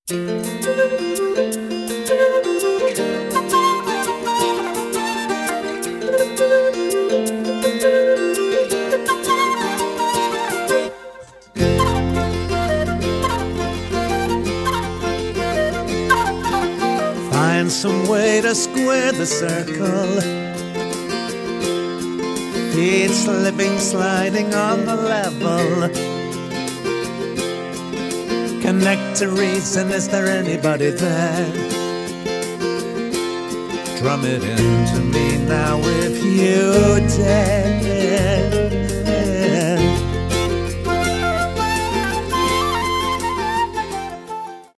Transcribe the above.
Find some way to square the circle. Feet slipping, sliding on the level. Connect to reason, is there anybody there? Drum it into me now if you dare.